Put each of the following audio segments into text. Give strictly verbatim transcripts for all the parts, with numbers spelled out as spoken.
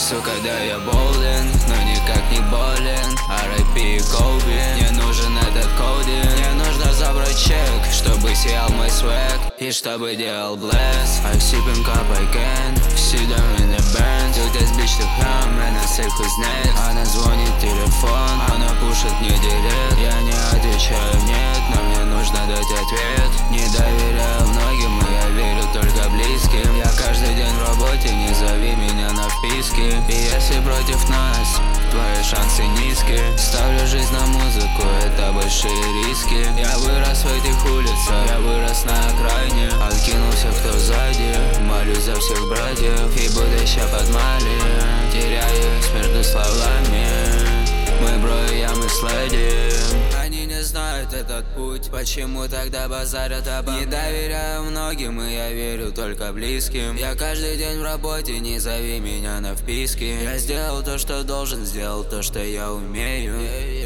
Сука, да я болен, но никак не болен. ар ай пи Коби, мне нужен этот кодинг. Мне нужно забрать чек, чтобы сиял мой свек и чтобы делал блэс. I sipping cup I can, sit down in the band. Took this bitch to home, and I say who's next. Она звонит телефон, она пушит мне директ. Я не отвечаю нет, но мне нужно дать ответ. Не доверяю многим, но я верю только близким. Я каждый день в работе, не зови меня на вписки. И если против нас твои шансы низкие, ставлю жизнь на музыку, это большие риски. Я вырос в этих улицах, я вырос на окраине. Откинулся кто сзади, молюсь за всех братьев. И будущее под Мали, теряюсь между словами. Мы бро и я, мы следим. Они не знают этот путь, почему тогда базарят обо мне? Не доверяю многим, и я верю только близким. Я каждый день в работе, не зови меня на вписки. Я сделал то, что должен, сделал то, что я умею.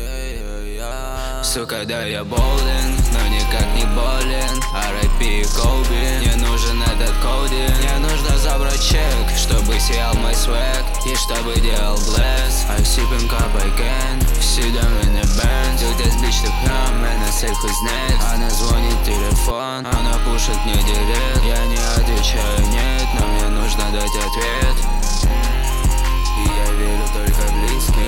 Сука, да я болен, но никак не болен. ар ай пи Коби, мне нужен этот кодинг. Мне нужно забрать чек, чтобы сиял мой свек и чтобы делал блэс. I sipping cup I can, sit down in the band. Took this bitch to come, and I say who's next. Она звонит телефон, она пушит мне директ. Я не отвечаю нет, но мне нужно дать ответ. И я верю только близким.